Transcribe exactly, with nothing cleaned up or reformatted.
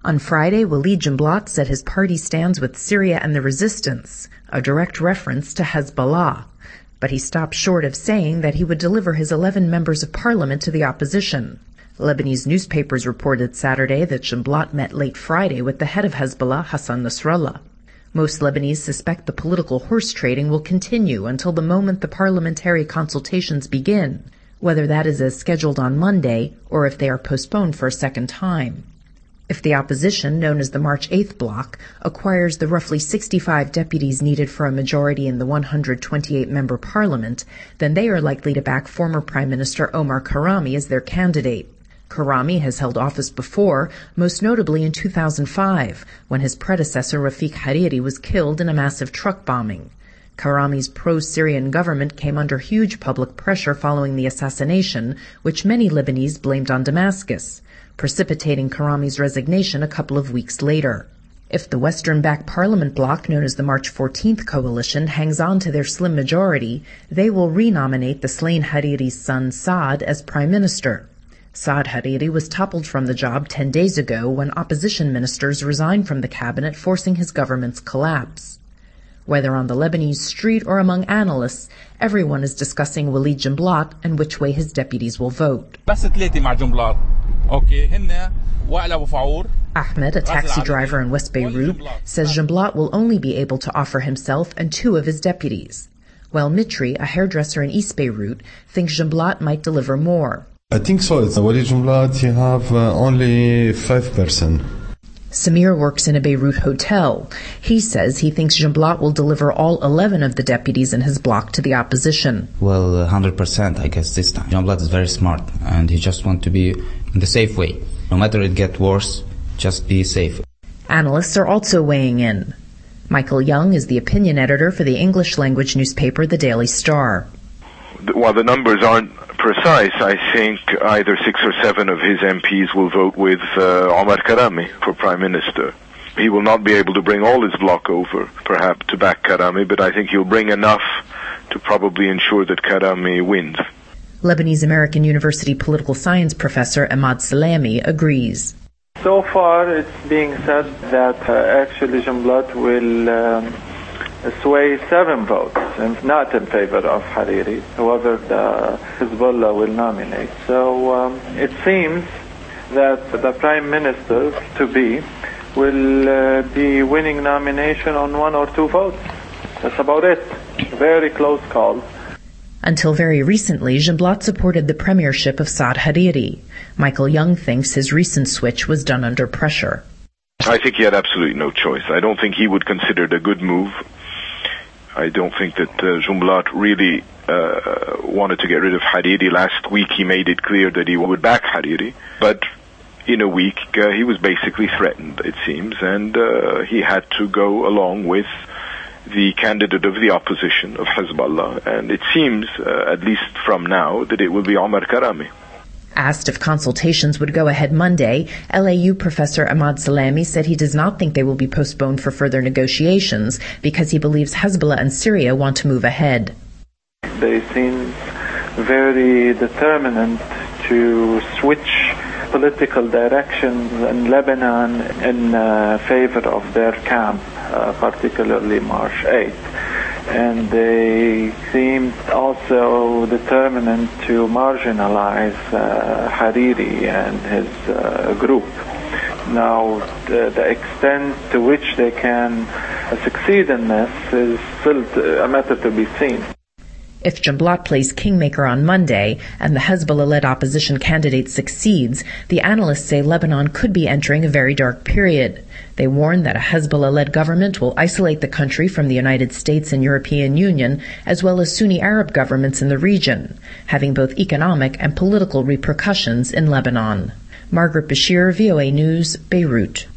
On Friday, Walid Jumblat said his party stands with Syria and the resistance, a direct reference to Hezbollah. But he stopped short of saying that he would deliver his eleven members of parliament to the opposition. Lebanese newspapers reported Saturday that Jumblat met late Friday with the head of Hezbollah, Hassan Nasrallah. Most Lebanese suspect the political horse trading will continue until the moment the parliamentary consultations begin, whether that is as scheduled on Monday or if they are postponed for a second time. If the opposition, known as the March eighth bloc, acquires the roughly sixty-five deputies needed for a majority in the one hundred twenty-eight member parliament, then they are likely to back former Prime Minister Omar Karami as their candidate. Karami has held office before, most notably in two thousand five, when his predecessor Rafiq Hariri was killed in a massive truck bombing. Karami's pro-Syrian government came under huge public pressure following the assassination, which many Lebanese blamed on Damascus, precipitating Karami's resignation a couple of weeks later. If the Western-backed parliament bloc known as the March fourteenth coalition hangs on to their slim majority, they will renominate the slain Hariri's son Saad as prime minister. Saad Hariri was toppled from the job ten days ago when opposition ministers resigned from the cabinet, forcing his government's collapse. Whether on the Lebanese street or among analysts, everyone is discussing Walid Jumblat and which way his deputies will vote. Ahmed, a taxi driver in West Beirut, says Jumblat will only be able to offer himself and two of his deputies, while Mitri, a hairdresser in East Beirut, thinks Jumblat might deliver more. I think so. It's Walid Jumblat, he have uh, only five percent. Samir works in a Beirut hotel. He says he thinks Jumblat will deliver all eleven of the deputies in his bloc to the opposition. Well, one hundred percent, I guess, this time. Jumblat is very smart, and he just wants to be in the safe way. No matter it gets worse, just be safe. Analysts are also weighing in. Michael Young is the opinion editor for the English-language newspaper The Daily Star. While the numbers aren't precise, I think either six or seven of his M Ps will vote with uh, Omar Karami for Prime Minister. He will not be able to bring all his bloc over, perhaps, to back Karami, but I think he'll bring enough to probably ensure that Karami wins. Lebanese-American University political science professor Ahmad Salami agrees. So far, it's being said that uh, actually Jumblat will um, sway seven votes, and not in favor of Hariri, whoever the Hezbollah will nominate. So um, it seems that the Prime Minister to be will uh, be winning nomination on one or two votes. That's about it. Very close call. Until very recently, Jumblat supported the premiership of Saad Hariri. Michael Young thinks his recent switch was done under pressure. I think he had absolutely no choice. I don't think he would consider it a good move. I don't think that uh, Jumblat really uh, wanted to get rid of Hariri. Last week he made it clear that he would back Hariri. But in a week uh, he was basically threatened, it seems, and uh, he had to go along with the candidate of the opposition, of Hezbollah. And it seems, uh, at least from now, that it will be Omar Karami. Asked if consultations would go ahead Monday, L A U professor Ahmad Salami said he does not think they will be postponed for further negotiations because he believes Hezbollah and Syria want to move ahead. They seem very determined to switch political directions in Lebanon in uh, favor of their camp, uh, particularly March eighth. And they seemed also determined to marginalize uh, Hariri and his uh, group. Now, the, the extent to which they can uh, succeed in this is still a matter to be seen. If Jumblat plays kingmaker on Monday and the Hezbollah-led opposition candidate succeeds, the analysts say Lebanon could be entering a very dark period. They warn that a Hezbollah-led government will isolate the country from the United States and European Union, as well as Sunni Arab governments in the region, having both economic and political repercussions in Lebanon. Margaret Bashir, V O A News, Beirut.